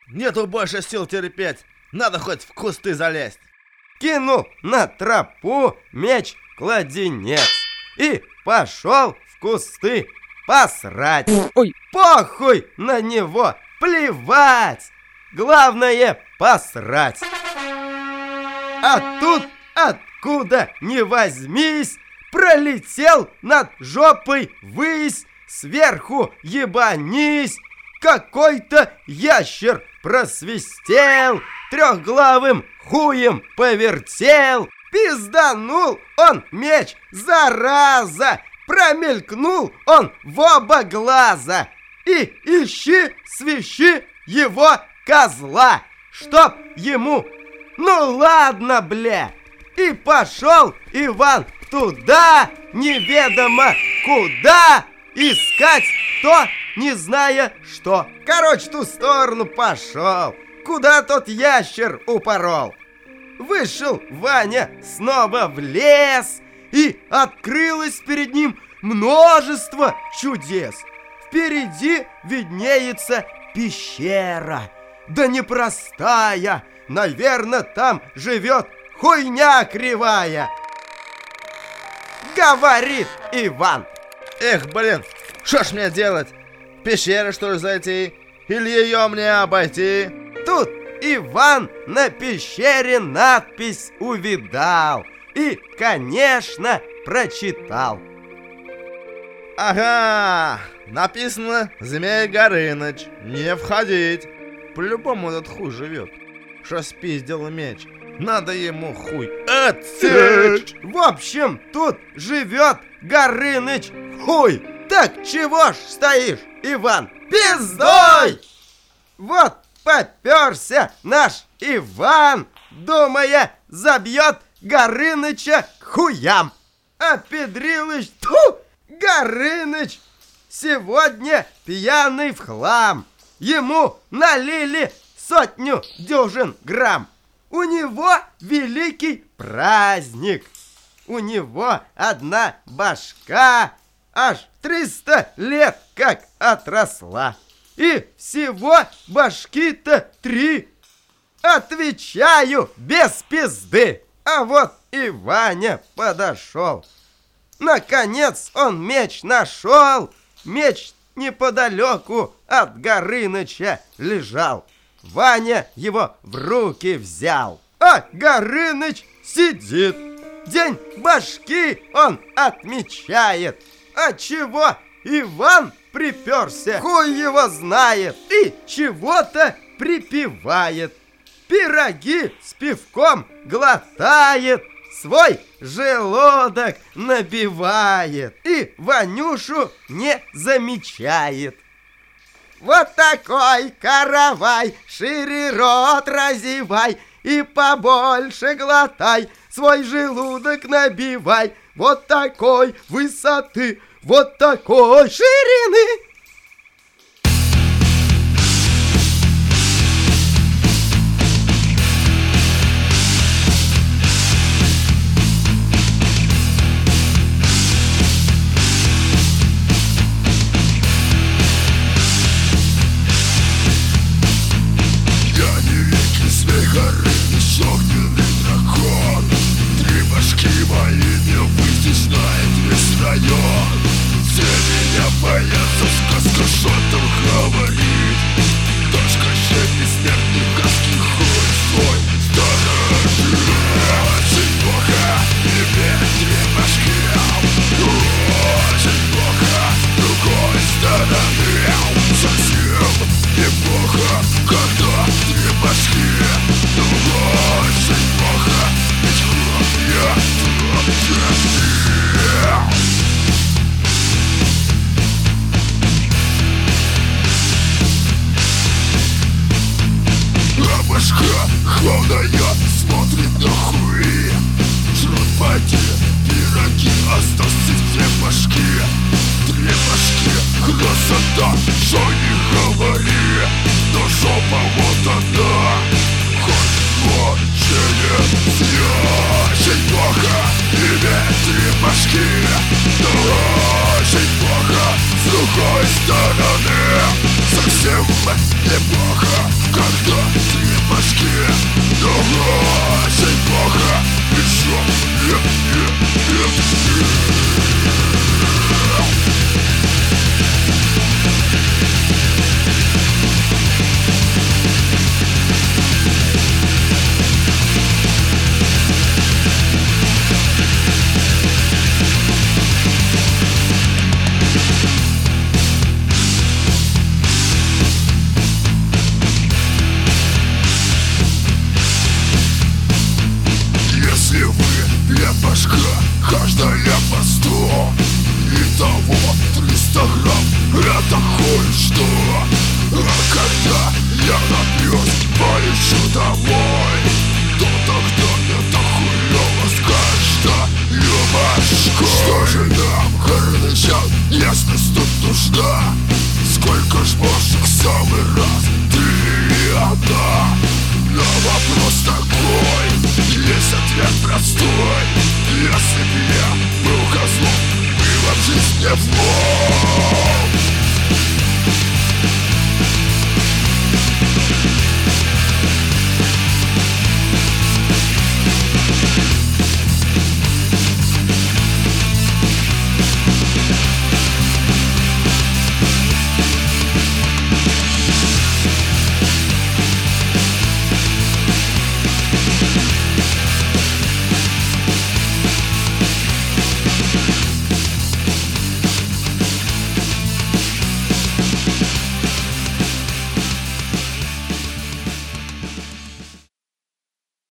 Нету больше сил терпеть. Надо хоть в кусты залезть. Кинул на тропу меч-кладенец и пошел в кусты посрать. Ой. Похуй на него, плевать. Главное посрать. А тут, откуда ни возьмись, пролетел над жопой ввысь, сверху ебанись. Какой-то ящер просвистел, трехглавым хуем повертел. Пизданул он меч, зараза, промелькнул он в оба глаза. И ищи, свищи его козла, чтоб ему... Ну ладно, бля. И пошел Иван туда, неведомо куда, искать то, не зная что. Короче, в ту сторону пошел, куда тот ящер упорол. Вышел Ваня снова в лес, и открылось перед ним множество чудес. Впереди виднеется пещера. Да непростая, наверное, там живет хуйня кривая. Говорит Иван. Эх, блин, что ж мне делать? Пещеры, что ли, зайти? Или ее мне обойти? Тут Иван на пещере надпись увидал и, конечно, прочитал. Ага, написано «Змей Горыныч, не входить». По-любому этот хуй живет, что спиздил меч. Надо ему хуй отсечь. В общем, тут живет Горыныч хуй. Так чего ж стоишь, Иван, пиздой? Вот попёрся наш Иван, думая, забьет Горыныча к хуям. А Педрилыч, тьфу, Горыныч, сегодня пьяный в хлам. Ему налили 100 дюжин грамм. У него великий праздник. У него одна башка аж 300 лет как отросла. И всего башки-то 3. Отвечаю без пизды. А вот и Ваня подошел. Наконец он меч нашел. Меч неподалеку от Горыныча лежал. Ваня его в руки взял. А Горыныч сидит. День башки он отмечает. А чего Иван приперся, хуй его знает. И чего-то припевает. Пироги с пивком глотает, свой желудок набивает и Ванюшу не замечает. Вот такой каравай, шире рот разевай и побольше глотай, свой желудок набивай. Вот такой высоты, вот такой ширины. Хлопная смотрит на хуи, жрут поди пироги, остался две башки. Две башки, красота, что не говори, но жопа вот она, хоть мочение очень плохо иметь две башки, но очень плохо с другой стороны, совсем неплохо, когда я напьюсь, полечу домой. Кто-то, кто мне так хуёво скажет, что башку. Что же нам, Горынычам, ясность тут нужна? Сколько ж бошек самый раз, ты и одна. Но вопрос такой, есть ответ простой. Если б я был козлом, было б жизнь не в